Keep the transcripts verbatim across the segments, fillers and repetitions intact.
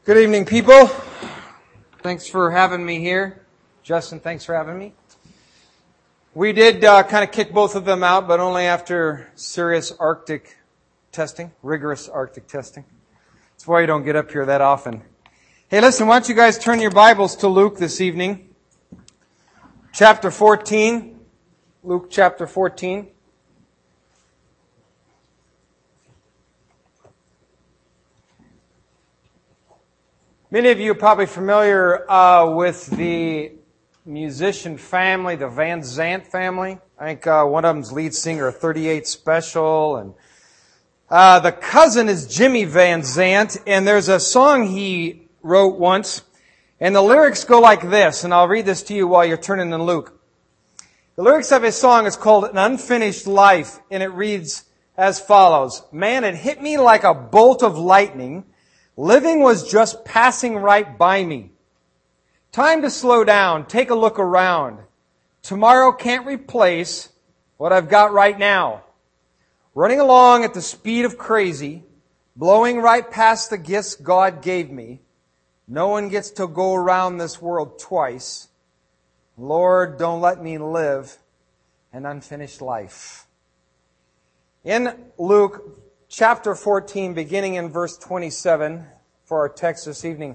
Good evening, people. Thanks for having me here. Justin, thanks for having me. We did uh, kind of kick both of them out, but only after serious Arctic testing, rigorous Arctic testing. That's why you don't get up here that often. Hey, listen, why don't you guys turn your Bibles to Luke this evening? Chapter fourteen. Luke chapter fourteen. Many of you are probably familiar uh, with the musician family, the Van Zandt family. I think uh, one of them's lead singer of thirty-eight Special, and uh, the cousin is Jimmy Van Zandt. And there's a song he wrote once, and the lyrics go like this. And I'll read this to you while you're turning in Luke. The lyrics of his song is called "An Unfinished Life," and it reads as follows: "Man, it hit me like a bolt of lightning. Living was just passing right by me. Time to slow down, take a look around. Tomorrow can't replace what I've got right now. Running along at the speed of crazy, blowing right past the gifts God gave me. No one gets to go around this world twice. Lord, don't let me live an unfinished life." In Luke chapter fourteen, beginning in verse twenty-seven, for our text this evening.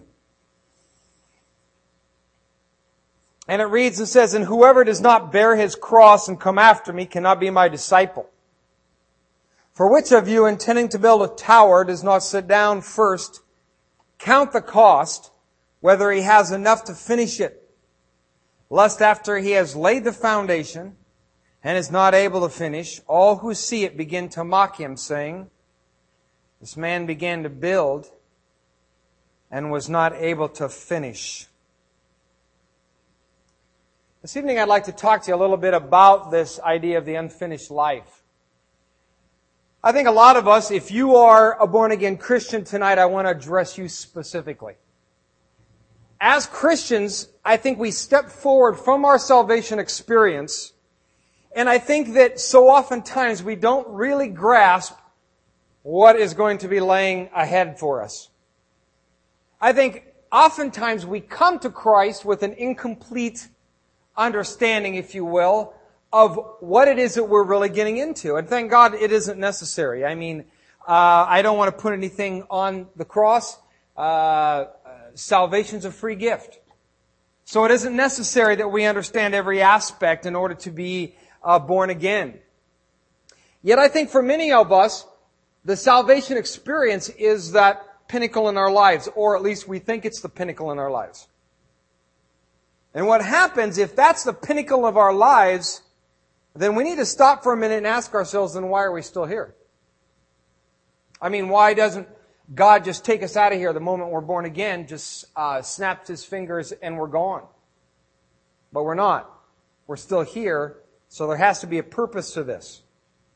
And it reads and says, "And whoever does not bear his cross and come after me cannot be my disciple. For which of you, intending to build a tower, does not sit down first, count the cost, whether he has enough to finish it, lest after he has laid the foundation and is not able to finish, all who see it begin to mock him, saying, 'This man began to build and was not able to finish.'" This evening I'd like to talk to you a little bit about this idea of the unfinished life. I think a lot of us, if you are a born-again Christian tonight, I want to address you specifically. As Christians, I think we step forward from our salvation experience, and I think that so oftentimes we don't really grasp what is going to be laying ahead for us. I think oftentimes we come to Christ with an incomplete understanding, if you will, of what it is that we're really getting into. And thank God it isn't necessary. I mean, uh, I don't want to put anything on the cross. Uh, salvation's a free gift. So it isn't necessary that we understand every aspect in order to be uh, born again. Yet I think for many of us, the salvation experience is that pinnacle in our lives, or at least we think it's the pinnacle in our lives. And what happens if that's the pinnacle of our lives, then we need to stop for a minute and ask ourselves, then why are we still here? I mean, why doesn't God just take us out of here the moment we're born again, just uh, snaps His fingers and we're gone? But we're not. We're still here, so there has to be a purpose to this.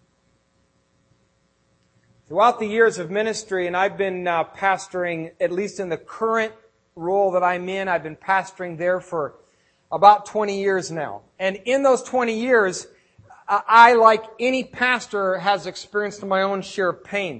Throughout the years of ministry, and I've been uh, pastoring, at least in the current role that I'm in, I've been pastoring there for about twenty years now. And in those twenty years, I, like any pastor, has experienced my own share of pain.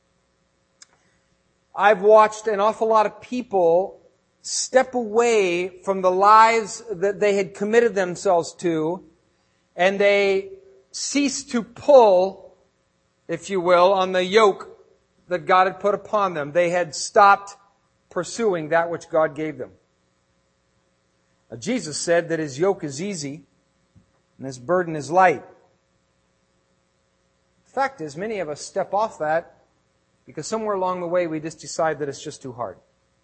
I've watched an awful lot of people step away from the lives that they had committed themselves to, and they cease to pull, if you will, on the yoke that God had put upon them. They had stopped pursuing that which God gave them. Now, Jesus said that His yoke is easy and His burden is light. The fact is, many of us step off that because somewhere along the way we just decide that it's just too hard.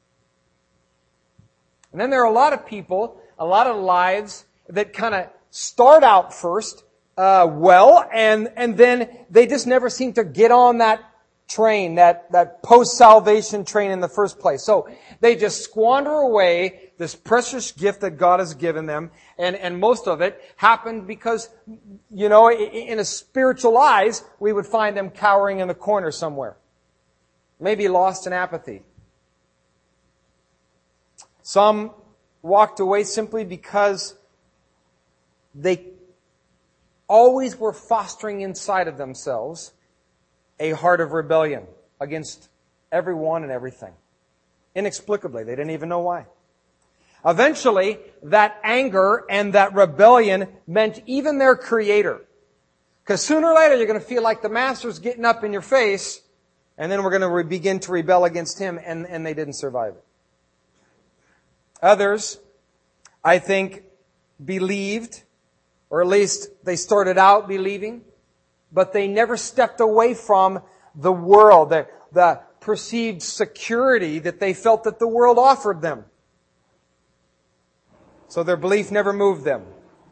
And then there are a lot of people, a lot of lives that kind of start out first Uh, well, and, and then they just never seem to get on that train, that, that post-salvation train in the first place. So they just squander away this precious gift that God has given them, and, and most of it happened because, you know, in a spiritual eyes, we would find them cowering in the corner somewhere. Maybe lost in apathy. Some walked away simply because they always were fostering inside of themselves a heart of rebellion against everyone and everything. Inexplicably. They didn't even know why. Eventually, that anger and that rebellion meant even their Creator. Because sooner or later, you're going to feel like the Master's getting up in your face, and then we're going to re- begin to rebel against Him, and, and they didn't survive it. Others, I think, believed, or at least they started out believing, but they never stepped away from the world, the, the perceived security that they felt that the world offered them. So their belief never moved them.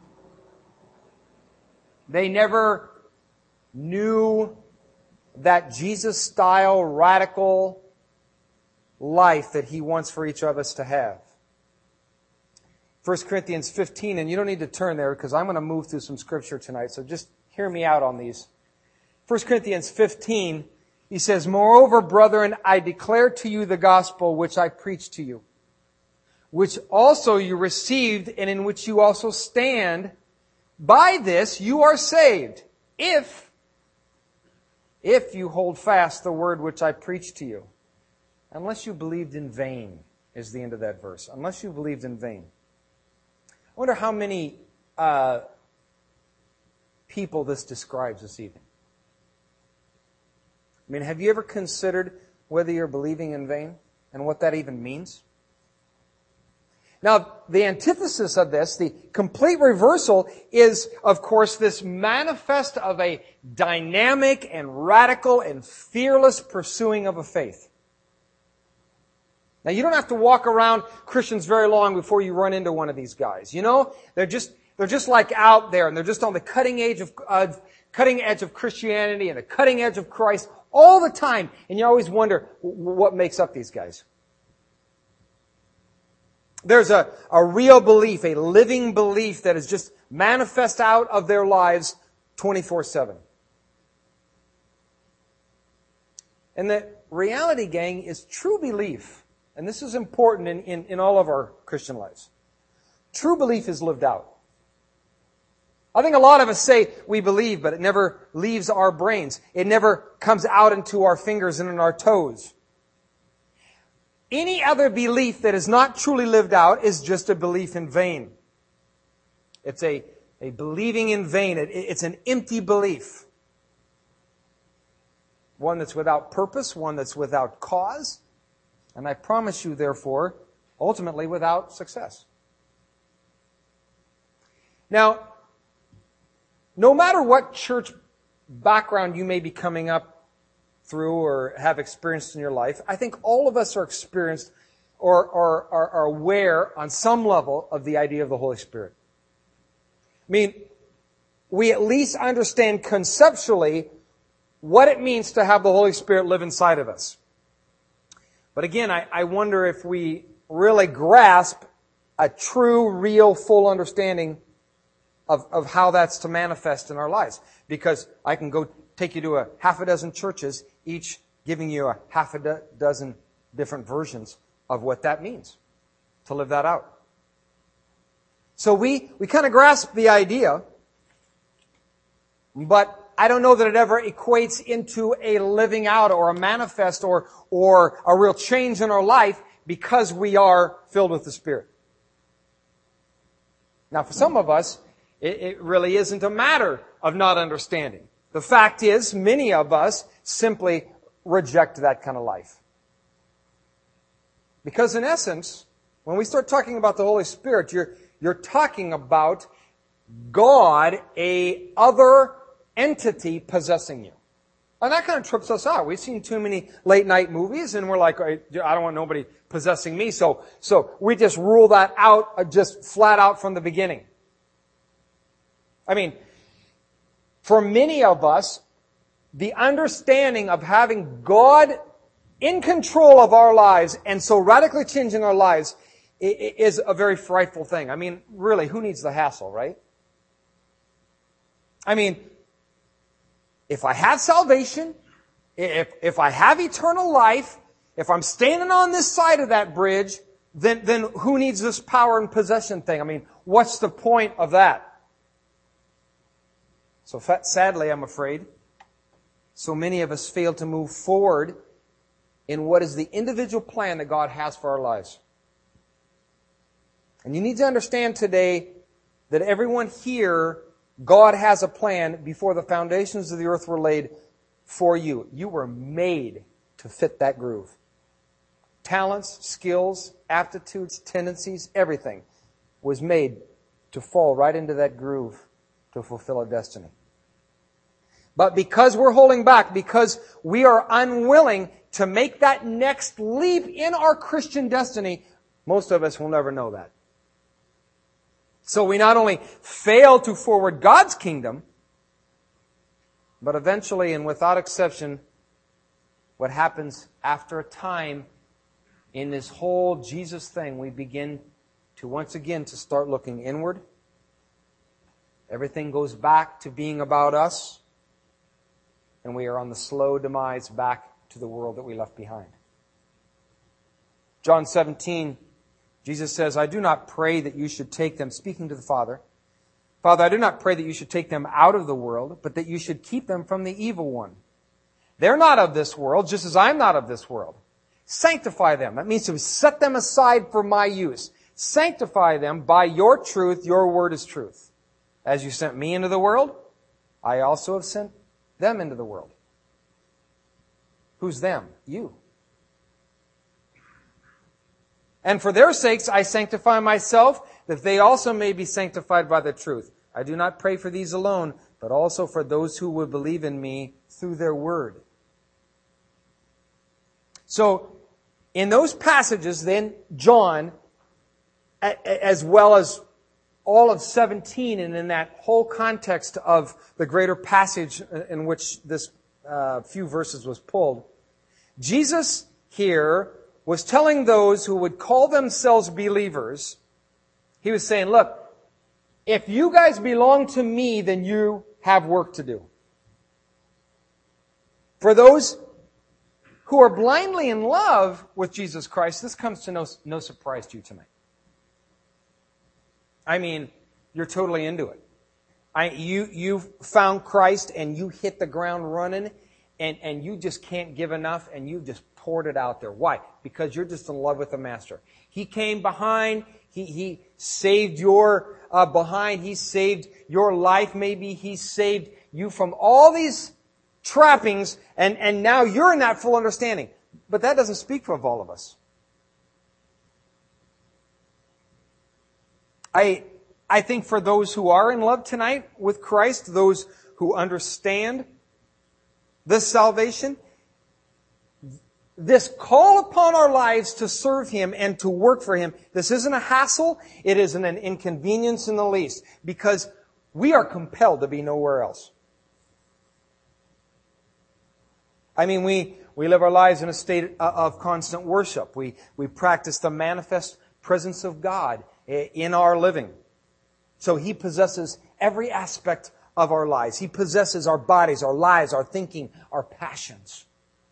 They never knew that Jesus-style radical life that He wants for each of us to have. First Corinthians fifteen, and you don't need to turn there because I'm going to move through some scripture tonight, so just hear me out on these. First Corinthians fifteen, he says, "Moreover, brethren, I declare to you the gospel which I preached to you, which also you received and in which you also stand. By this you are saved, if, if you hold fast the word which I preached to you. Unless you believed in vain," is the end of that verse. Unless you believed in vain. I wonder how many uh, people this describes this evening. I mean, have you ever considered whether you're believing in vain and what that even means? Now, the antithesis of this, the complete reversal, is, of course, this manifest of a dynamic and radical and fearless pursuing of a faith. Now, you don't have to walk around Christians very long before you run into one of these guys. You know, they're just they're just like out there, and they're just on the cutting edge of uh, cutting edge of Christianity and the cutting edge of Christ all the time, and you always wonder what makes up these guys. There's a, a real belief, a living belief that is just manifest out of their lives twenty-four seven. And the reality, gang, is true belief. And this is important in, in, in all of our Christian lives. True belief is lived out. I think a lot of us say we believe, but it never leaves our brains. It never comes out into our fingers and in our toes. Any other belief that is not truly lived out is just a belief in vain. It's a, a believing in vain. It, it's an empty belief. One that's without purpose, one that's without cause. And I promise you, therefore, ultimately without success. Now, no matter what church background you may be coming up through or have experienced in your life, I think all of us are experienced or, or, or are aware on some level of the idea of the Holy Spirit. I mean, we at least understand conceptually what it means to have the Holy Spirit live inside of us. But again, I, I wonder if we really grasp a true, real, full understanding of, of how that's to manifest in our lives. Because I can go take you to a half a dozen churches, each giving you a half a do- dozen different versions of what that means to live that out. So we, we kind of grasp the idea, but I don't know that it ever equates into a living out or a manifest or, or a real change in our life because we are filled with the Spirit. Now, for some of us, it, it really isn't a matter of not understanding. The fact is, many of us simply reject that kind of life. Because in essence, when we start talking about the Holy Spirit, you're, you're talking about God, a other entity possessing you. And that kind of trips us out. We've seen too many late night movies and we're like, I don't want nobody possessing me. So, so we just rule that out just flat out from the beginning. I mean, for many of us, the understanding of having God in control of our lives and so radically changing our lives is a very frightful thing. I mean, really, who needs the hassle, right? I mean, if I have salvation, if, if I have eternal life, if I'm standing on this side of that bridge, then, then who needs this power and possession thing? I mean, what's the point of that? So sadly, I'm afraid, so many of us fail to move forward in what is the individual plan that God has for our lives. And you need to understand today that everyone here, God has a plan before the foundations of the earth were laid for you. You were made to fit that groove. Talents, skills, aptitudes, tendencies, everything was made to fall right into that groove to fulfill a destiny. But because we're holding back, because we are unwilling to make that next leap in our Christian destiny, most of us will never know that. So we not only fail to forward God's kingdom, but eventually and without exception, what happens after a time in this whole Jesus thing, we begin to once again to start looking inward. Everything goes back to being about us, and we are on the slow demise back to the world that we left behind. John seventeen, Jesus says, I do not pray that you should take them, speaking to the Father. Father, I do not pray that you should take them out of the world, but that you should keep them from the evil one. They're not of this world, just as I'm not of this world. Sanctify them. That means to set them aside for my use. Sanctify them by your truth. Your word is truth. As you sent me into the world, I also have sent them into the world. Who's them? You. And for their sakes I sanctify myself, that they also may be sanctified by the truth. I do not pray for these alone, but also for those who will believe in me through their word. So, in those passages, then, John, as well as all of seventeen, and in that whole context of the greater passage in which this uh, few verses was pulled, Jesus here was telling those who would call themselves believers, he was saying, look, if you guys belong to me, then you have work to do. For those who are blindly in love with Jesus Christ, this comes to no, no surprise to you tonight. I mean, you're totally into it. I, you, you've found Christ and you hit the ground running and, and you just can't give enough and you just poured it out there. Why? Because you're just in love with the Master. He came behind. He, he saved your uh, behind. He saved your life maybe. He saved you from all these trappings and, and now you're in that full understanding. But that doesn't speak for all of us. I, I think for those who are in love tonight with Christ, those who understand this salvation, this call upon our lives to serve Him and to work for Him, this isn't a hassle, it isn't an inconvenience in the least, because we are compelled to be nowhere else. I mean, we, we live our lives in a state of constant worship. We, we practice the manifest presence of God in our living. So He possesses every aspect of our lives. He possesses our bodies, our lives, our thinking, our passions.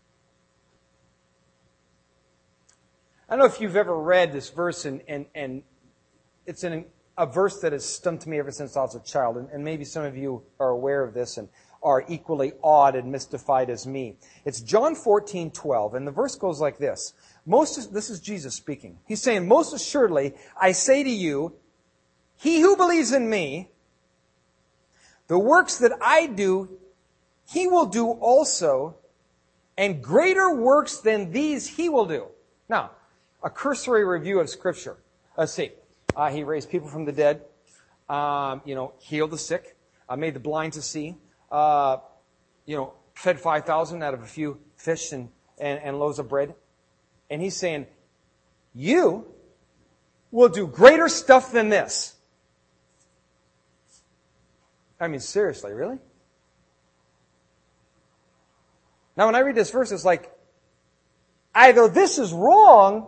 I don't know if you've ever read this verse, and, and, and it's in a verse that has stumped me ever since I was a child, and, and maybe some of you are aware of this and are equally awed and mystified as me. It's John fourteen twelve, and the verse goes like this. Most, this is Jesus speaking. He's saying, most assuredly, I say to you, he who believes in me, the works that I do, he will do also, and greater works than these he will do. Now, a cursory review of Scripture. Let's see. Uh, he raised people from the dead, um, you know, healed the sick, uh, made the blind to see, uh, you know, fed five thousand out of a few fish and, and, and loaves of bread. And He's saying, you will do greater stuff than this. I mean, seriously, really? Now, when I read this verse, it's like, either this is wrong,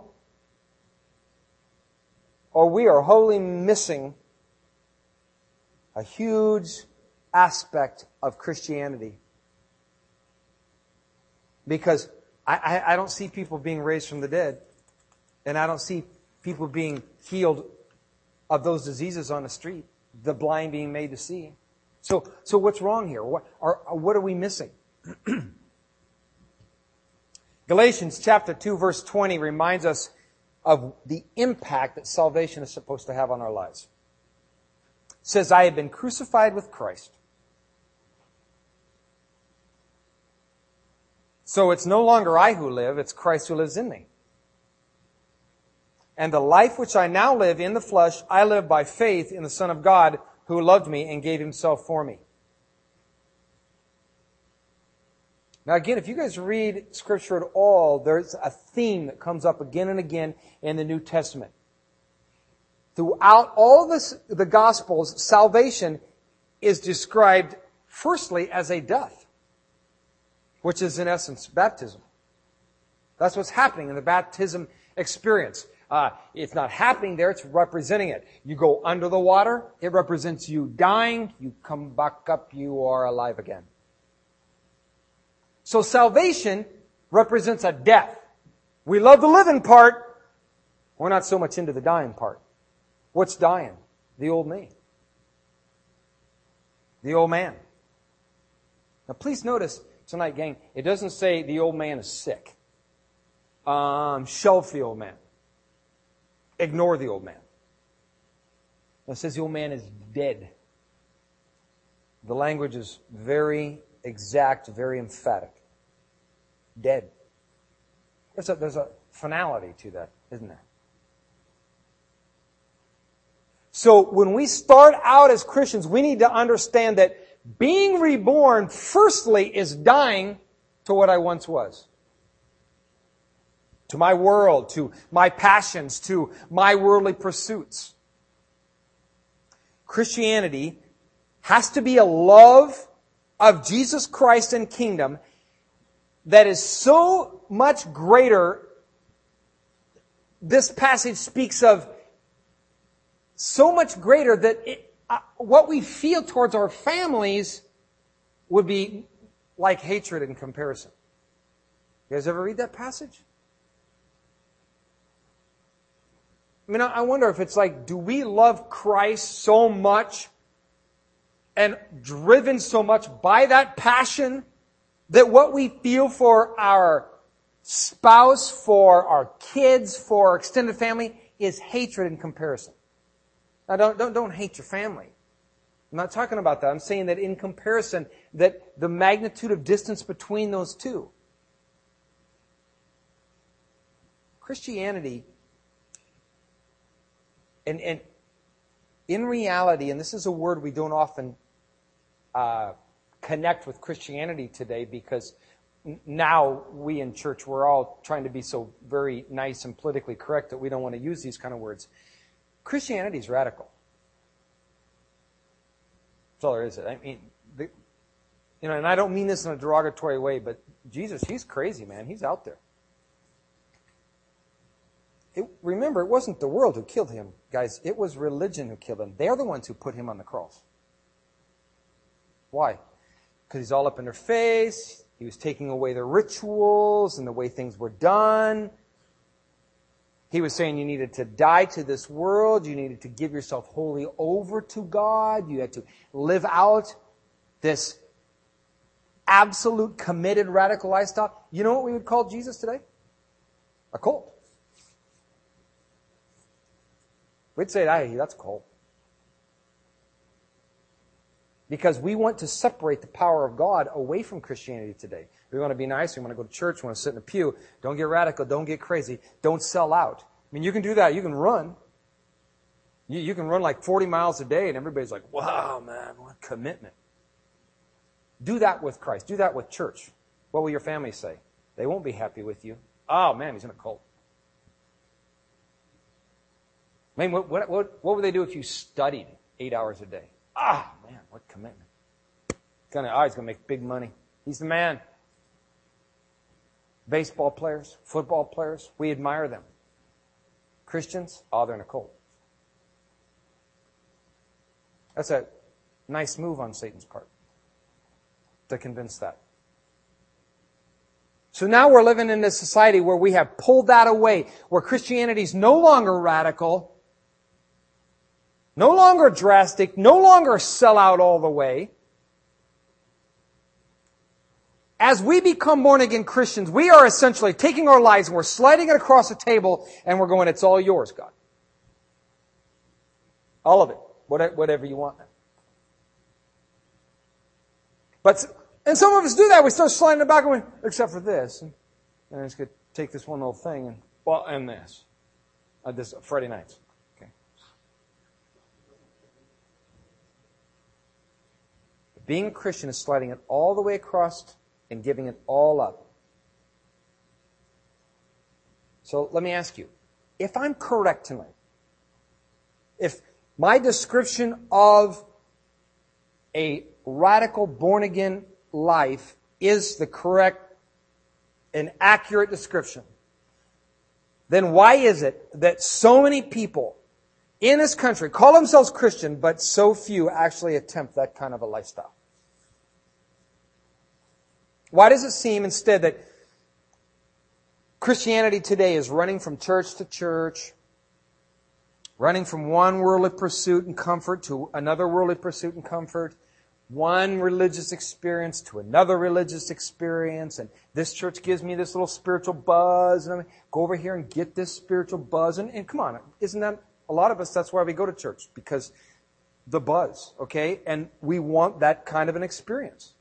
or we are wholly missing a huge aspect of Christianity. Because I, I, I don't see people being raised from the dead, and I don't see people being healed of those diseases on the street, the blind being made to see. So, so what's wrong here? What are, what are we missing? Galatians chapter two, verse twenty reminds us of the impact that salvation is supposed to have on our lives. It says, I have been crucified with Christ. So it's no longer I who live, it's Christ who lives in me. And the life which I now live in the flesh, I live by faith in the Son of God who loved me and gave himself for me. Now again, if you guys read Scripture at all, there's a theme that comes up again and again in the New Testament. Throughout all this, the Gospels, salvation is described firstly as a death, which is in essence baptism. That's what's happening in the baptism experience. Uh, it's not happening there, it's representing it. You go under the water, it represents you dying. You come back up, you are alive again. So salvation represents a death. We love the living part. We're not so much into the dying part. What's dying? The old me. The old man. Now please notice tonight, gang, it doesn't say the old man is sick. Um, shelf the old man. Ignore the old man. It says the old man is dead. The language is very exact, very emphatic. Dead. There's a, there's a finality to that, isn't there? So when we start out as Christians, we need to understand that being reborn, firstly, is dying to what I once was. To my world, to my passions, to my worldly pursuits. Christianity has to be a love of Jesus Christ and kingdom that is so much greater. This passage speaks of so much greater that it, uh, what we feel towards our families would be like hatred in comparison. You guys ever read that passage? I mean, I wonder if it's like, do we love Christ so much and driven so much by that passion that what we feel for our spouse, for our kids, for our extended family is hatred in comparison? Now, don't, don't, don't hate your family. I'm not talking about that. I'm saying that in comparison, that the magnitude of distance between those two. Christianity, and, and in reality, and this is a word we don't often uh, connect with Christianity today, because now we in church, we're all trying to be so very nice and politically correct that we don't want to use these kind of words. Christianity is radical. That's all there is. I mean, the, you know, and I don't mean this in a derogatory way, but Jesus, he's crazy, man. He's out there. It, remember, it wasn't the world who killed him, guys. It was religion who killed him. They're the ones who put him on the cross. Why? Because he's all up in their face. He was taking away the rituals and the way things were done. He was saying you needed to die to this world. You needed to give yourself wholly over to God. You had to live out this absolute committed radical lifestyle. You know what we would call Jesus today? A cult. We'd say, hey, that's a cult. Because we want to separate the power of God away from Christianity today. We want to be nice. We want to go to church. We want to sit in the pew. Don't get radical. Don't get crazy. Don't sell out. I mean, you can do that. You can run. You, you can run like forty miles a day and everybody's like, wow, man, what commitment. Do that with Christ. Do that with church. What will your family say? They won't be happy with you. Oh, man, he's in a cult. I mean, what, what, what, what would they do if you studied eight hours a day? Ah, man, what commitment. Gonna, oh, he's going to make big money. He's the man. Baseball players, football players, we admire them. Christians, oh, they're in a cult. That's a nice move on Satan's part to convince that. So now we're living in this society where we have pulled that away, where Christianity is no longer radical, no longer drastic, no longer sell out all the way. as we become born-again Christians, we are essentially taking our lives and we're sliding it across the table and we're going, it's all yours, God. All of it. Whatever you want. But, and some of us do that. We start sliding it back and we, except for this. And I'm just going to take this one little thing and, well, and this. Uh, this Friday nights. Okay. Being a Christian is sliding it all the way across and giving it all up. So let me ask you, if I'm correct tonight, if my description of a radical born-again life is the correct and accurate description, then why is it that so many people in this country call themselves Christian, but so few actually attempt that kind of a lifestyle? Why does it seem instead that Christianity today is running from church to church, running from one worldly pursuit and comfort to another worldly pursuit and comfort, one religious experience to another religious experience, and this church gives me this little spiritual buzz, and I go over here and get this spiritual buzz, and, and come on, isn't that, a lot of us, that's why we go to church, because the buzz, okay? And we want that kind of an experience.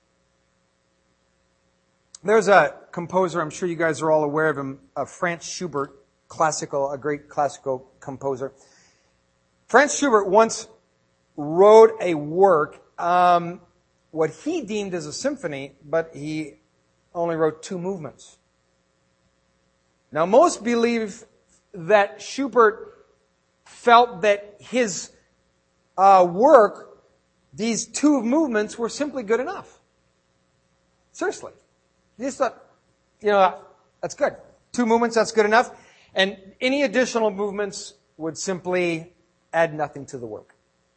There's a composer, I'm sure you guys are all aware of him, uh, Franz Schubert, classical, a great classical composer. Franz Schubert once wrote a work, um, what he deemed as a symphony, but he only wrote two movements. Now, most believe that Schubert felt that his uh, work, these two movements, were simply good enough. Seriously. He just thought, you know, that's good. Two movements, that's good enough. And any additional movements would simply add nothing to the work.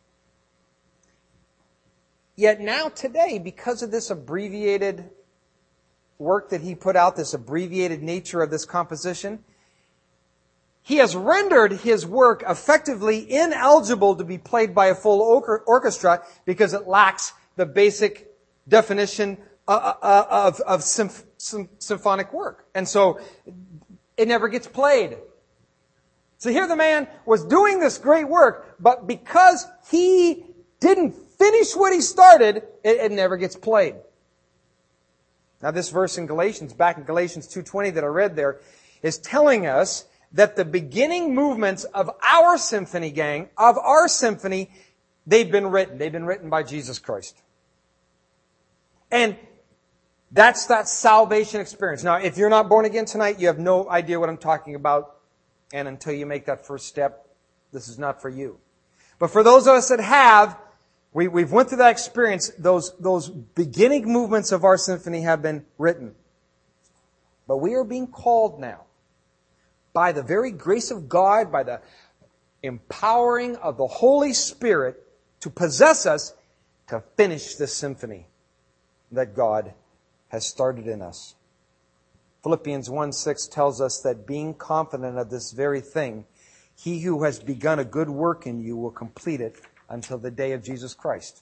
Yet now today, because of this abbreviated work that he put out, this abbreviated nature of this composition, he has rendered his work effectively ineligible to be played by a full orchestra because it lacks the basic definition of, of, of symph- symphonic work. And so it never gets played. So here the man was doing this great work, but because he didn't finish what he started, it, it never gets played. Now this verse in Galatians, back in Galatians two twenty that I read there, is telling us that the beginning movements of our symphony, gang, of our symphony, they've been written. They've been written by Jesus Christ. And that's that salvation experience. Now, if you're not born again tonight, you have no idea what I'm talking about. And until you make that first step, this is not for you. But for those of us that have, we, we've went through that experience. Those, those beginning movements of our symphony have been written. But we are being called now, by the very grace of God, by the empowering of the Holy Spirit, to possess us to finish this symphony that God has started in us. Philippians one six tells us that being confident of this very thing, he who has begun a good work in you will complete it until the day of Jesus Christ.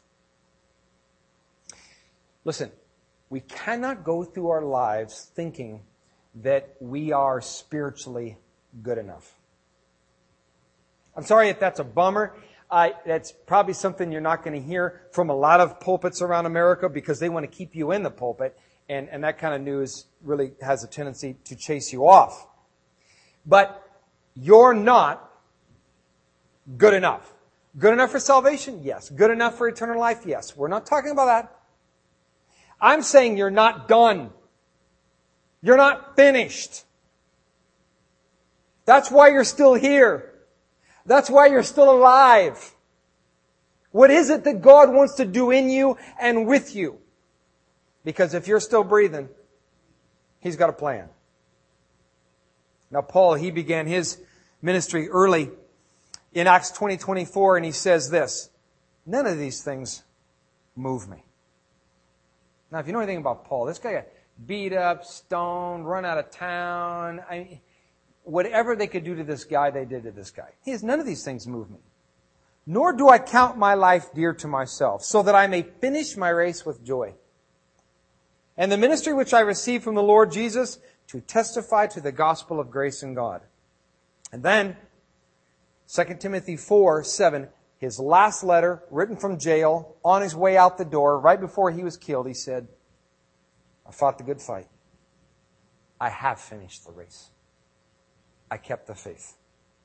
Listen, we cannot go through our lives thinking that we are spiritually good enough. I'm sorry if that's a bummer. Uh, that's probably something you're not going to hear from a lot of pulpits around America because they want to keep you in the pulpit. And, and that kind of news really has a tendency to chase you off. But you're not good enough. Good enough for salvation? Yes. Good enough for eternal life? Yes. We're not talking about that. I'm saying you're not done. You're not finished. That's why you're still here. That's why you're still alive. What is it that God wants to do in you and with you? Because if you're still breathing, He's got a plan. Now, Paul, he began his ministry early in Acts twenty twenty-four, and he says this, none of these things move me. Now, if you know anything about Paul, this guy got beat up, stoned, run out of town. I mean, whatever they could do to this guy, they did to this guy. He says, none of these things move me. Nor do I count my life dear to myself, so that I may finish my race with joy. and the ministry which I received from the Lord Jesus to testify to the gospel of grace in God. And then, Second Timothy four, seven, his last letter, written from jail, on his way out the door, right before he was killed, he said, I fought the good fight. I have finished the race. I kept the faith.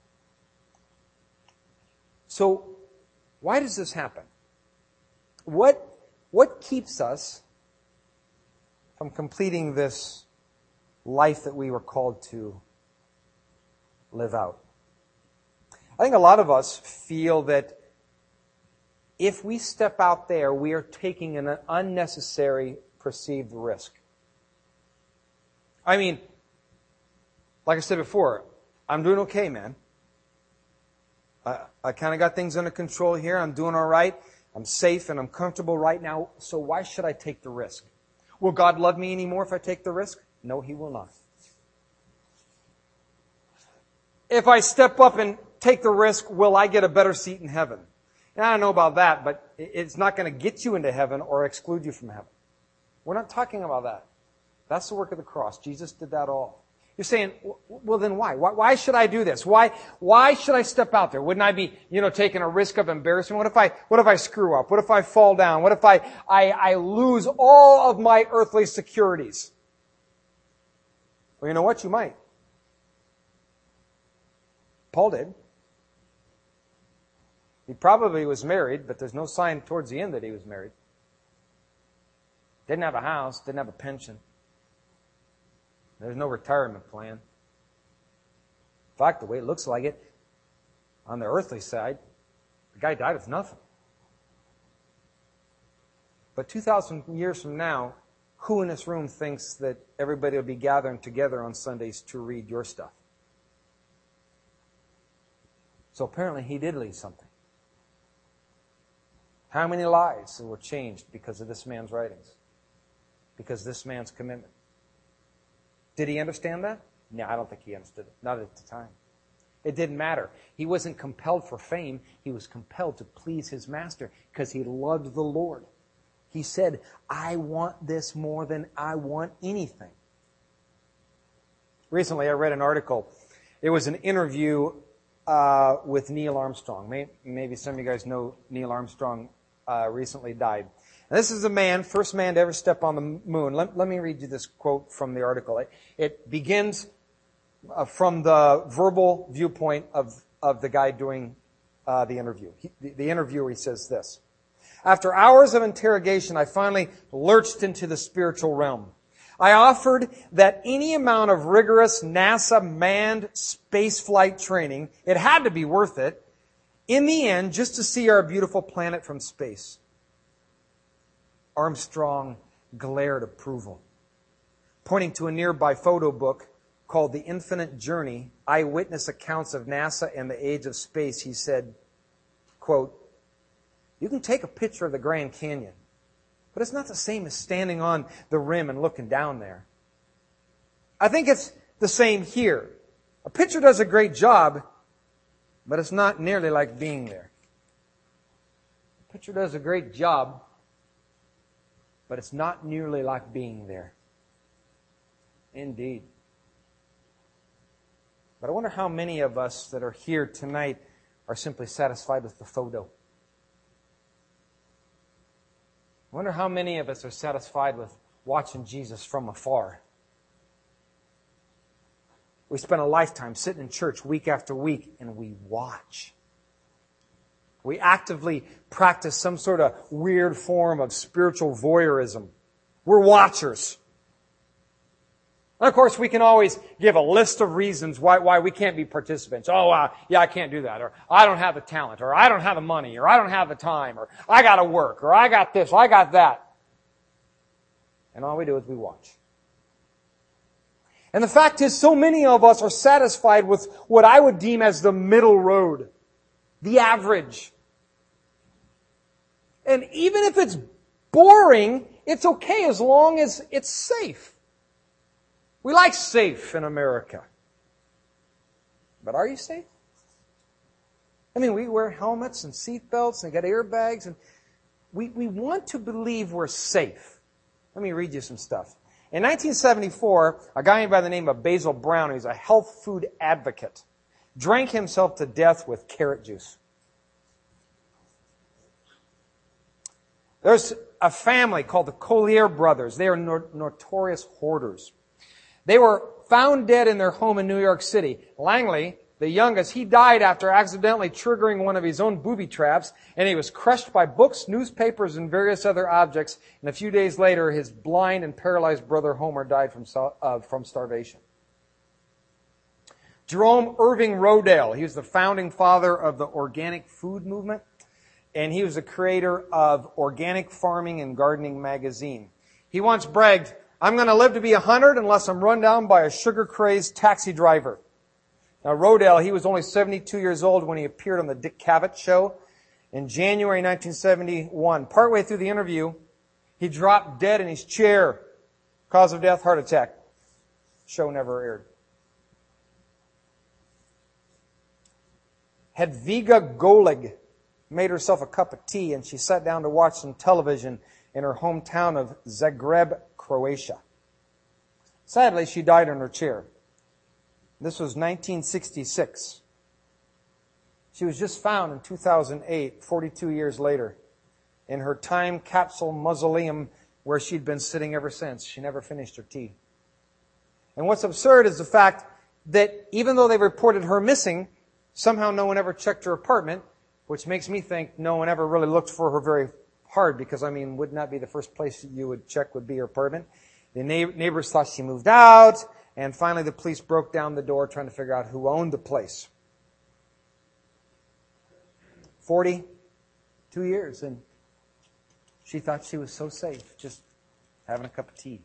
So, why does this happen? What, what keeps us from completing this life that we were called to live out? I think a lot of us feel that if we step out there, we are taking an unnecessary perceived risk. I mean, like I said before, I'm doing okay, man. I, I kind of got things under control here. I'm doing all right. I'm safe and I'm comfortable right now. So why should I take the risk? Will God love me anymore if I take the risk? No, He will not. If I step up and take the risk, will I get a better seat in heaven? And I don't know about that, but it's not going to get you into heaven or exclude you from heaven. We're not talking about that. That's the work of the cross. Jesus did that all. You're saying, well then why? Why, why should I do this? Why, why should I step out there? Wouldn't I be, you know, taking a risk of embarrassment? What if I, what if I screw up? What if I fall down? What if I, I, I lose all of my earthly securities? Well, you know what? You might. Paul did. He probably was married, but there's no sign towards the end that he was married. Didn't have a house, didn't have a pension. There's no retirement plan. In fact, the way it looks like it, on the earthly side, the guy died with nothing. But two thousand years from now, who in this room thinks that everybody will be gathering together on Sundays to read your stuff? So apparently he did leave something. How many lives were changed because of this man's writings? Because of this man's commitment? Did he understand that? No, I don't think he understood it. Not at the time. It didn't matter. He wasn't compelled for fame. He was compelled to please his master because he loved the Lord. He said, I want this more than I want anything. Recently, I read an article. It was an interview uh, with Neil Armstrong. Maybe some of you guys know Neil Armstrong uh, recently died. And this is a man, first man to ever step on the moon. Let, let me read you this quote from the article. It, it begins uh, from the verbal viewpoint of, of the guy doing uh, the interview. He, the, the interviewer, he says this. After hours of interrogation, I finally lurched into the spiritual realm. I offered that any amount of rigorous NASA manned spaceflight training, it had to be worth it, in the end, just to see our beautiful planet from space. Armstrong glared approval. Pointing to a nearby photo book called The Infinite Journey, Eyewitness Accounts of NASA and the Age of Space, he said, quote, you can take a picture of the Grand Canyon, but it's not the same as standing on the rim and looking down there. I think it's the same here. A picture does a great job, but it's not nearly like being there. A picture does a great job, but it's not nearly like being there. Indeed. But I wonder how many of us that are here tonight are simply satisfied with the photo. I wonder how many of us are satisfied with watching Jesus from afar. We spend a lifetime sitting in church week after week and we watch. We actively practice some sort of weird form of spiritual voyeurism. We're watchers. And of course, we can always give a list of reasons why, why we can't be participants. Oh, uh, yeah, I can't do that. Or I don't have the talent. Or I don't have the money. Or I don't have the time. Or I got to work. Or I got this. Or I got that. And all we do is we watch. And the fact is, so many of us are satisfied with what I would deem as the middle road. The average. And even if it's boring, it's okay as long as it's safe. We like safe in America. But are you safe? I mean, we wear helmets and seat belts and got airbags, and we, we want to believe we're safe. Let me read you some stuff. In nineteen seventy-four, a guy by the name of Basil Brown, who's a health food advocate, drank himself to death with carrot juice. There's a family called the Collier brothers. They are no- notorious hoarders. They were found dead in their home in New York City. Langley, the youngest, he died after accidentally triggering one of his own booby traps, and he was crushed by books, newspapers, and various other objects. And a few days later, his blind and paralyzed brother Homer died from, uh, from starvation. Jerome Irving Rodale, he was the founding father of the organic food movement, and he was the creator of Organic Farming and Gardening magazine. He once bragged, "I'm going to live to be a hundred unless I'm run down by a sugar-crazed taxi driver." Now, Rodale, he was only seventy-two years old when he appeared on the Dick Cavett show in January nineteen seventy-one. Partway through the interview, he dropped dead in his chair. Cause of death, heart attack. Show never aired. Hedviga Golig made herself a cup of tea, and she sat down to watch some television in her hometown of Zagreb, Croatia. Sadly, she died in her chair. This was nineteen sixty-six. She was just found in two thousand eight, forty-two years later, in her time capsule mausoleum where she'd been sitting ever since. She never finished her tea. And what's absurd is the fact that even though they reported her missing, somehow no one ever checked her apartment, which makes me think no one ever really looked for her very hard, because, I mean, wouldn't that be the first place you would check would be her apartment? The neighbors thought she moved out, and finally the police broke down the door trying to figure out who owned the place. Forty-two years, and she thought she was so safe, just having a cup of tea.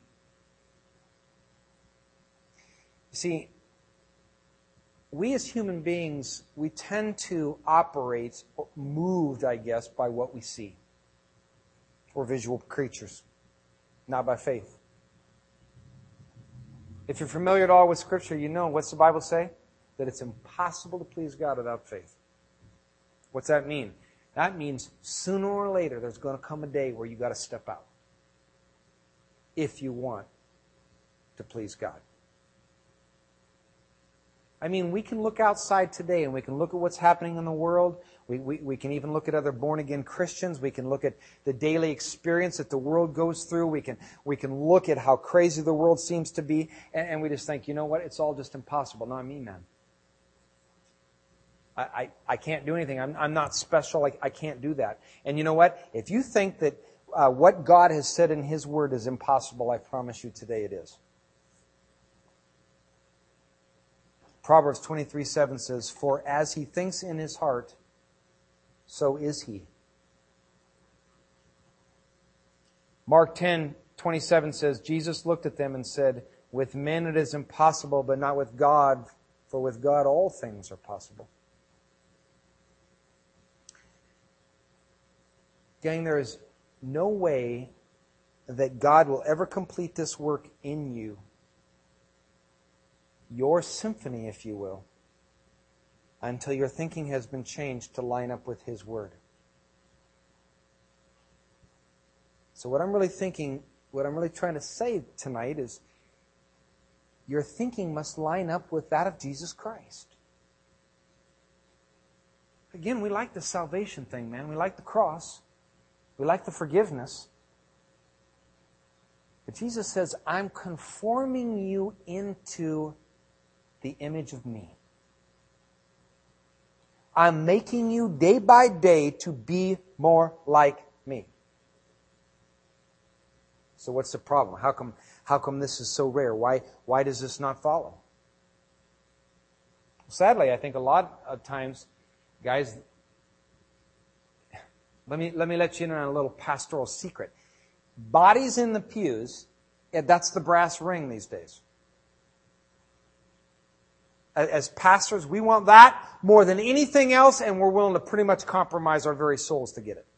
You see, we as human beings, we tend to operate, moved, I guess, by what we see. We're visual creatures, not by faith. If you're familiar at all with Scripture, you know, what's the Bible say? That it's impossible to please God without faith. What's that mean? That means sooner or later there's going to come a day where you've got to step out if you want to please God. I mean, we can look outside today and we can look at what's happening in the world. We, we, we can even look at other born-again Christians. We can look at the daily experience that the world goes through. We can, we can look at how crazy the world seems to be. And, and we just think, you know what? It's all just impossible. No, I mean that. I, I, I can't do anything. I'm, I'm not special. I, I can't do that. And you know what? If you think that uh, what God has said in His Word is impossible, I promise you today it is. Proverbs twenty-three seven says, "For as he thinks in his heart, so is he." Mark ten twenty-seven says, Jesus looked at them and said, "With men it is impossible, but not with God, for with God all things are possible." Gang, there is no way that God will ever complete this work in you, your symphony, if you will, until your thinking has been changed to line up with His Word. So what I'm really thinking, what I'm really trying to say tonight is, your thinking must line up with that of Jesus Christ. Again, we like the salvation thing, man. We like the cross. We like the forgiveness. But Jesus says, I'm conforming you into the image of me. I'm making you day by day to be more like me. So what's the problem? How come, how come this is so rare? Why, why does this not follow? Sadly, I think a lot of times, guys, let me, let me let you in on a little pastoral secret. Bodies in the pews, that's the brass ring these days. As pastors, we want that more than anything else, and we're willing to pretty much compromise our very souls to get it.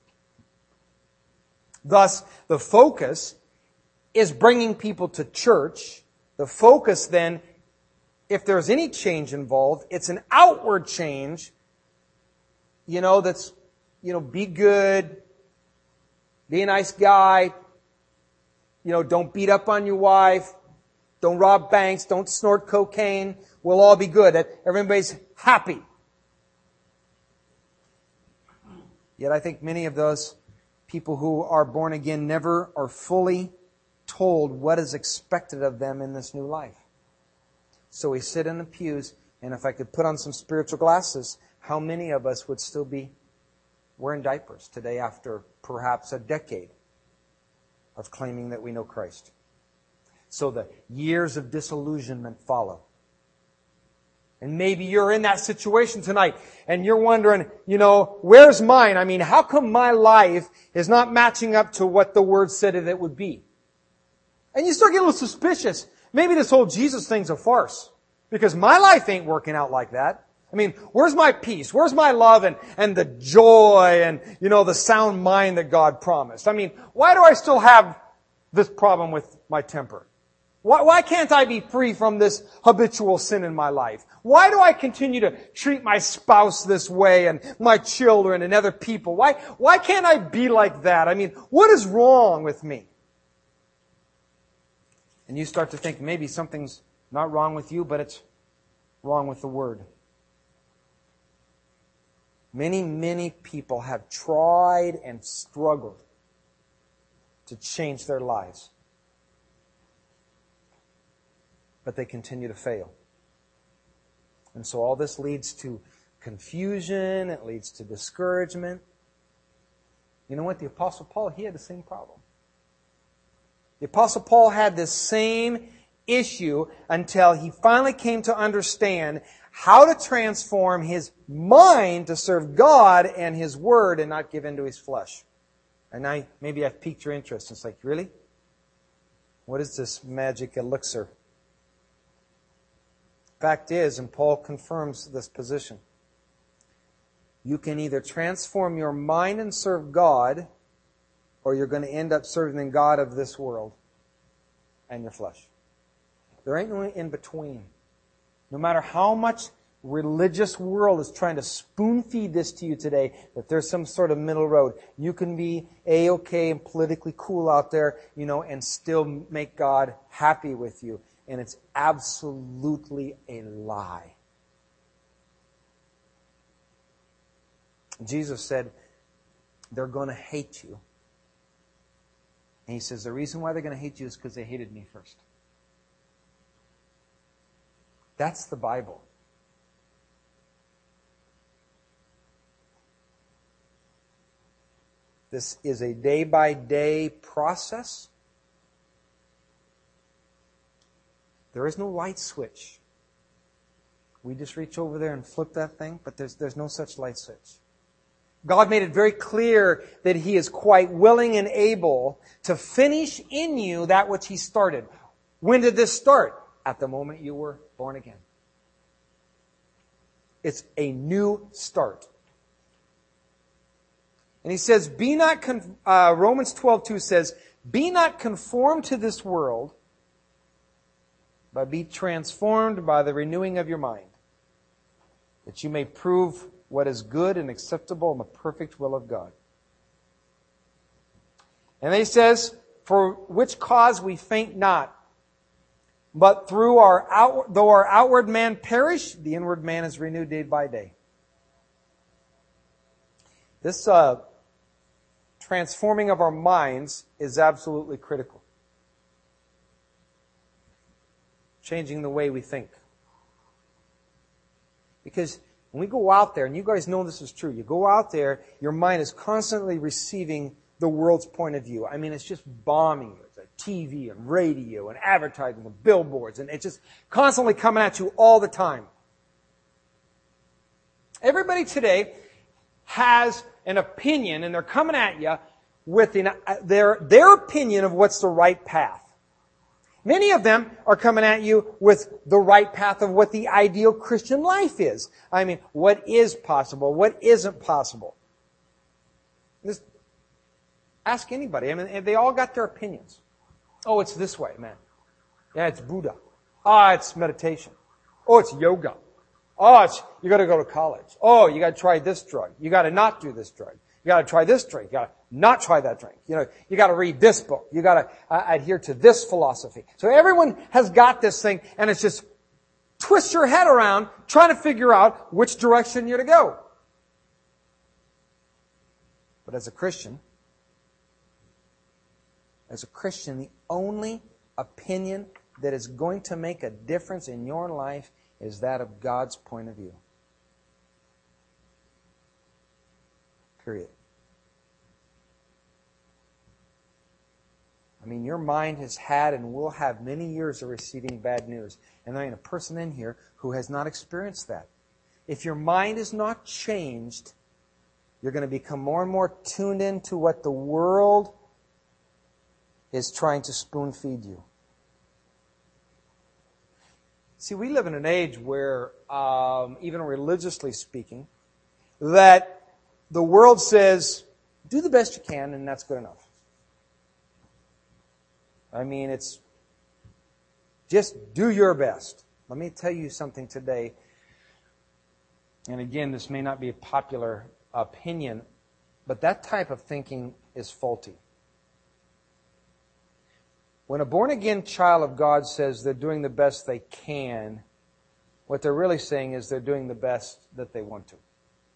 Thus, the focus is bringing people to church. The focus then, if there's any change involved, it's an outward change, you know, that's, you know, be good, be a nice guy, you know, don't beat up on your wife. Don't rob banks. Don't snort cocaine. We'll all be good. Everybody's happy. Yet I think many of those people who are born again never are fully told what is expected of them in this new life. So we sit in the pews, and if I could put on some spiritual glasses, how many of us would still be wearing diapers today after perhaps a decade of claiming that we know Christ? So the years of disillusionment follow. And maybe you're in that situation tonight and you're wondering, you know, where's mine? I mean, how come my life is not matching up to what the Word said it would be? And you start getting a little suspicious. Maybe this whole Jesus thing's a farce. Because my life ain't working out like that. I mean, where's my peace? Where's my love and, and the joy and, you know, the sound mind that God promised? I mean, why do I still have this problem with my temper? Why, why can't I be free from this habitual sin in my life? Why do I continue to treat my spouse this way and my children and other people? Why, why can't I be like that? I mean, what is wrong with me? And you start to think maybe something's not wrong with you, but it's wrong with the Word. Many, many people have tried and struggled to change their lives. But they continue to fail. And so all this leads to confusion. It leads to discouragement. You know what? The Apostle Paul, he had the same problem. The Apostle Paul had this same issue until he finally came to understand how to transform his mind to serve God and His Word and not give in to his flesh. And I, maybe I've piqued your interest. It's like, really? What is this magic elixir? Fact is, and Paul confirms this position, you can either transform your mind and serve God, or you're going to end up serving the God of this world and your flesh. There ain't no in between. No matter how much religious world is trying to spoon feed this to you today, that there's some sort of middle road. You can be A-okay and politically cool out there, you know, and still make God happy with you. And it's absolutely a lie. Jesus said, they're going to hate you. And He says, the reason why they're going to hate you is because they hated me first. That's the Bible. This is a day-by-day process. There is no light switch. We just reach over there and flip that thing, but there's, there's no such light switch. God made it very clear that He is quite willing and able to finish in you that which He started. When did this start? At the moment you were born again. It's a new start. And He says, "Be not," con- uh, Romans twelve two says, "Be not conformed to this world, but be transformed by the renewing of your mind, that you may prove what is good and acceptable and the perfect will of God." And then He says, "For which cause we faint not, but through our outward, though our outward man perish, the inward man is renewed day by day." This uh, transforming of our minds is absolutely critical. Changing the way we think. Because when we go out there, and you guys know this is true, you go out there, your mind is constantly receiving the world's point of view. I mean, it's just bombing you. It's like T V and radio and advertising and billboards, and it's just constantly coming at you all the time. Everybody today has an opinion, and they're coming at you with an, their, their opinion of what's the right path. Many of them are coming at you with the right path of what the ideal Christian life is. I mean, what is possible, what isn't possible. Just ask anybody. I mean, they all got their opinions. Oh, it's this way, man. Yeah, it's Buddha. Ah, oh, it's meditation. Oh, it's yoga. Oh, it's, you gotta go to college. Oh, you gotta try this drug. You gotta not do this drug. You got to try this drink. You got to not try that drink. You know, you got to read this book. You got to uh, adhere to this philosophy. So everyone has got this thing, and it's just twist your head around trying to figure out which direction you're to go. But as a Christian, as a Christian, the only opinion that is going to make a difference in your life is that of God's point of view. Period. I mean, your mind has had and will have many years of receiving bad news. And there ain't a person in here who has not experienced that. If your mind is not changed, you're going to become more and more tuned into what the world is trying to spoon feed you. See, we live in an age where, um, even religiously speaking, that the world says, do the best you can, and that's good enough. I mean, it's just do your best. Let me tell you something today. And again, this may not be a popular opinion, but that type of thinking is faulty. When a born-again child of God says they're doing the best they can, what they're really saying is they're doing the best that they want to.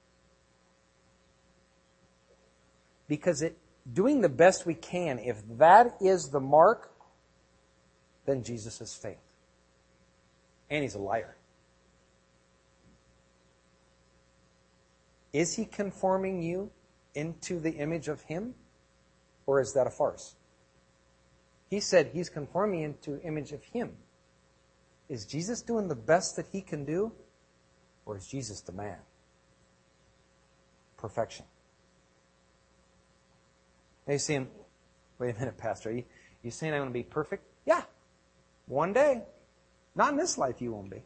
Because it, doing the best we can, if that is the mark, then Jesus has failed. And he's a liar. Is he conforming you into the image of him? Or is that a farce? He said he's conforming into the image of him. Is Jesus doing the best that he can do? Or is Jesus the man? Perfection. Now you see him, wait a minute, Pastor, are you, you saying I'm going to be perfect? Yeah. One day. Not in this life you won't be.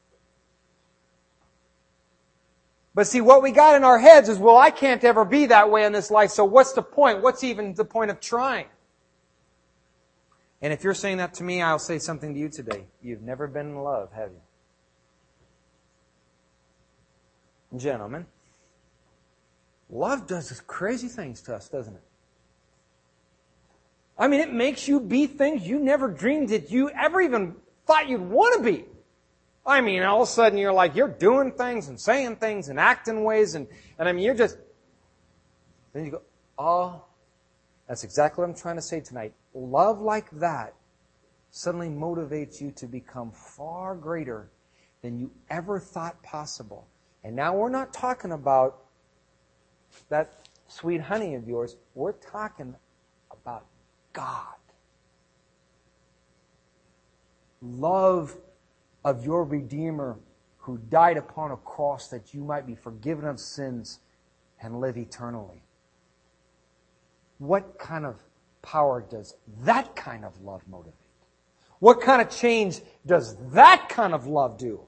But see, what we got in our heads is, well, I can't ever be that way in this life, so what's the point? What's even the point of trying? And if you're saying that to me, I'll say something to you today. You've never been in love, have you? Gentlemen, love does this crazy things to us, doesn't it? I mean, it makes you be things you never dreamed that you ever even thought you'd want to be. I mean, all of a sudden you're like, you're doing things and saying things and acting ways and, and I mean, you're just, then you go, oh, that's exactly what I'm trying to say tonight. Love like that suddenly motivates you to become far greater than you ever thought possible. And now we're not talking about that sweet honey of yours. We're talking about God. Love of your Redeemer who died upon a cross that you might be forgiven of sins and live eternally. What kind of power does that kind of love motivate? What kind of change does that kind of love do?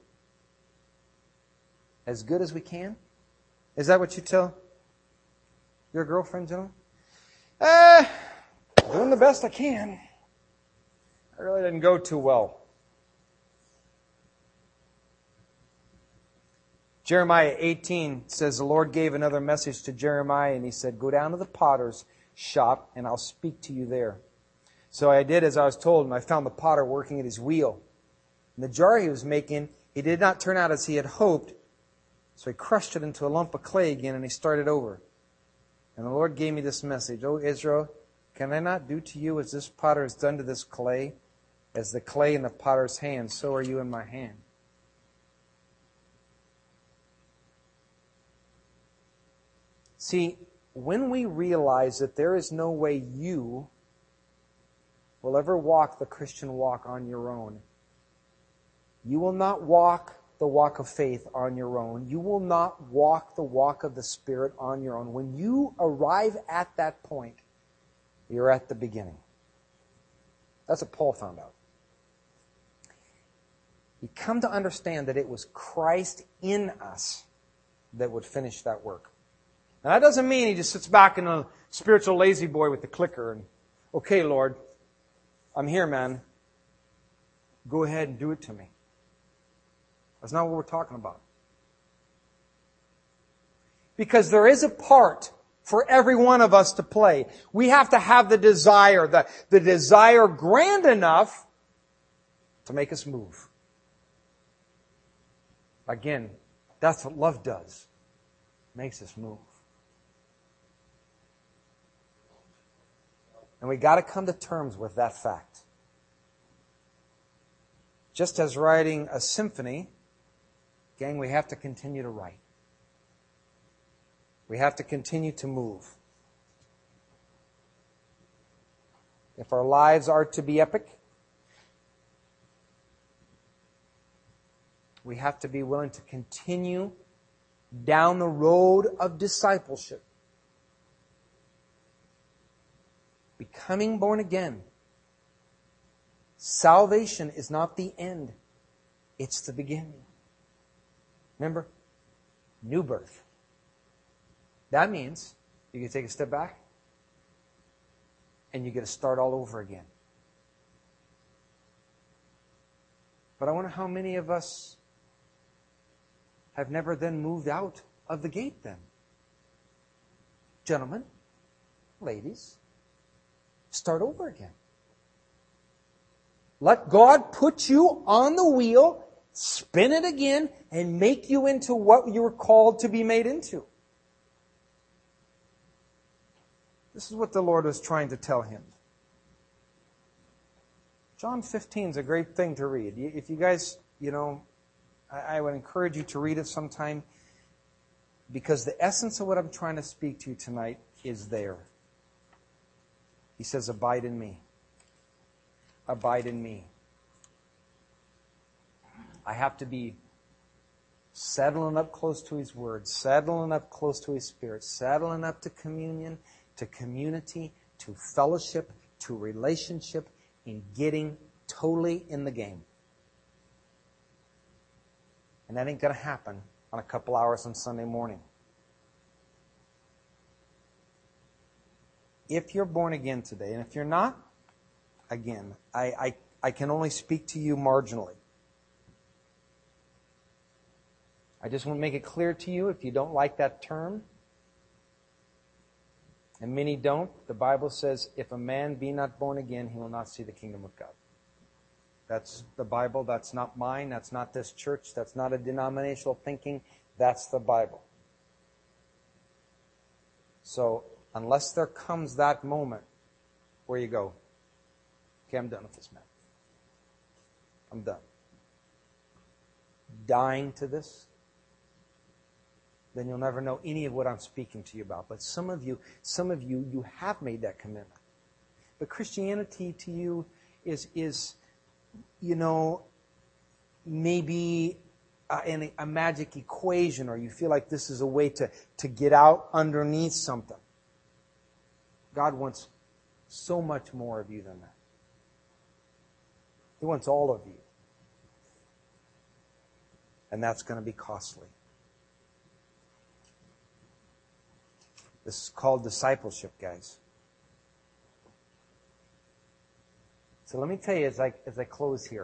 As good as we can? Is that what you tell your girlfriend, gentlemen? Uh, doing the best I can. I really didn't go too well. Jeremiah eighteen says the Lord gave another message to Jeremiah and he said, go down to the potter's shop and I'll speak to you there. So I did as I was told and I found the potter working at his wheel. And the jar he was making, it did not turn out as he had hoped. So he crushed it into a lump of clay again and he started over. And the Lord gave me this message, O Israel, can I not do to you as this potter has done to this clay? As the clay in the potter's hand, so are you in my hand. See, when we realize that there is no way you will ever walk the Christian walk on your own, you will not walk the walk of faith on your own. You will not walk the walk of the Spirit on your own. When you arrive at that point, you're at the beginning. That's what Paul found out. You come to understand that it was Christ in us that would finish that work. Now, that doesn't mean he just sits back in a spiritual lazy boy with the clicker and, okay, Lord, I'm here, man. Go ahead and do it to me. That's not what we're talking about. Because there is a part for every one of us to play. We have to have the desire, the, the desire grand enough to make us move. Again, that's what love does. It makes us move. And we got to come to terms with that fact. Just as writing a symphony, gang, we have to continue to write. We have to continue to move. If our lives are to be epic, we have to be willing to continue down the road of discipleship. Becoming born again. Salvation is not the end. It's the beginning. Remember? New birth. That means you can take a step back and you get to start all over again. But I wonder how many of us have never then moved out of the gate then. Gentlemen, ladies, start over again. Let God put you on the wheel, spin it again, and make you into what you were called to be made into. This is what the Lord was trying to tell him. John fifteen is a great thing to read. If you guys, you know, I, I would encourage you to read it sometime, because the essence of what I'm trying to speak to you tonight is there. He says, abide in me. Abide in me. I have to be settling up close to His Word, settling up close to His Spirit, settling up to communion, to community, to fellowship, to relationship, in getting totally in the game. And that ain't going to happen on a couple hours on Sunday morning. If you're born again today, and if you're not, again, I, I, I can only speak to you marginally. I just want to make it clear to you, if you don't like that term, and many don't, the Bible says, if a man be not born again, he will not see the kingdom of God. That's the Bible. That's not mine. That's not this church. That's not a denominational thinking. That's the Bible. So, unless there comes that moment where you go, okay, I'm done with this, man. I'm done. Dying to this, then you'll never know any of what I'm speaking to you about. But some of you, some of you, you have made that commitment. But Christianity to you is, is you know, maybe a, a magic equation, or you feel like this is a way to, to get out underneath something. God wants so much more of you than that. He wants all of you. And that's going to be costly. This is called discipleship, guys. So let me tell you as I, as I close here.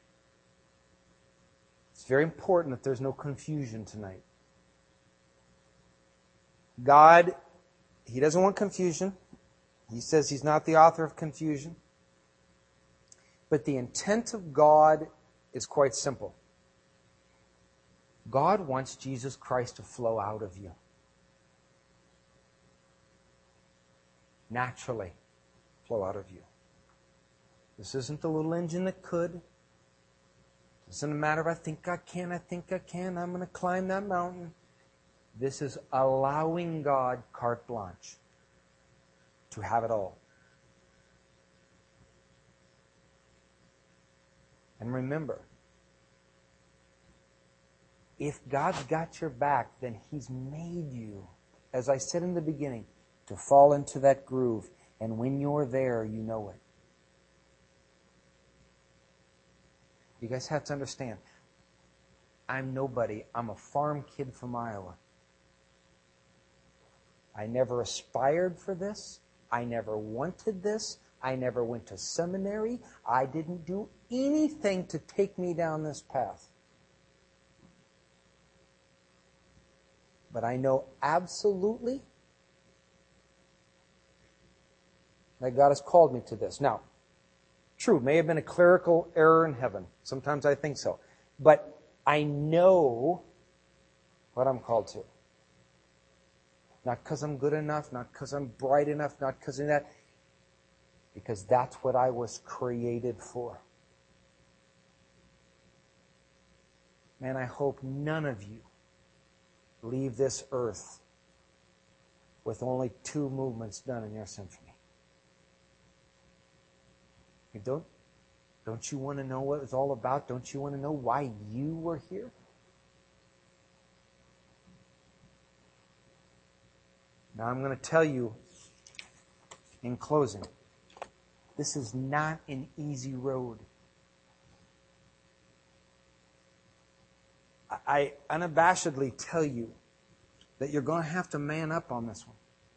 It's very important that there's no confusion tonight. God, He doesn't want confusion. He says He's not the author of confusion. But the intent of God is quite simple. God wants Jesus Christ to flow out of you. Naturally flow out of you. This isn't the little engine that could. This isn't a matter of I think I can, I think I can, I'm going to climb that mountain. This is allowing God carte blanche to have it all. And remember, if God's got your back, then He's made you, as I said in the beginning, to fall into that groove. And when you're there, you know it. You guys have to understand, I'm nobody. I'm a farm kid from Iowa. I never aspired for this. I never wanted this. I never went to seminary. I didn't do anything to take me down this path. But I know absolutely that God has called me to this. Now, true, may have been a clerical error in heaven. Sometimes I think so. But I know what I'm called to. Not because I'm good enough, not because I'm bright enough, not because of that. Because that's what I was created for. Man, I hope none of you leave this earth with only two movements done in your symphony. You don't, don't you want to know what it's all about? Don't you want to know why you were here? Now I'm going to tell you in closing, this is not an easy road. I unabashedly tell you that you're going to have to man up on this one.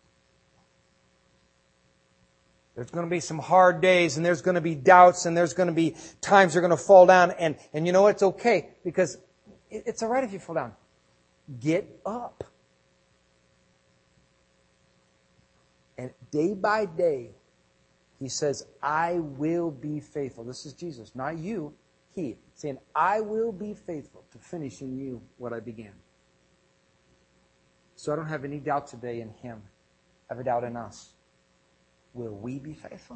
There's going to be some hard days, and there's going to be doubts, and there's going to be times you're going to fall down. And, and you know, it's okay, because it's all right if you fall down. Get up. And day by day, He says, I will be faithful. This is Jesus, not you. He, saying, I will be faithful to finish in you what I began. So I don't have any doubt today in Him. I have a doubt in us. Will we be faithful?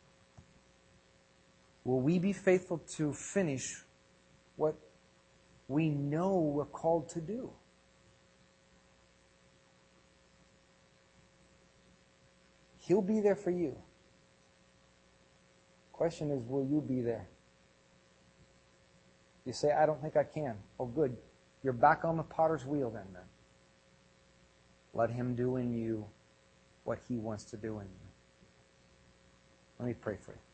Will we be faithful to finish what we know we're called to do? He'll be there for you. Question is, will you be there? You say, I don't think I can. Oh, good. You're back on the potter's wheel then, then. Let Him do in you what He wants to do in you. Let me pray for you.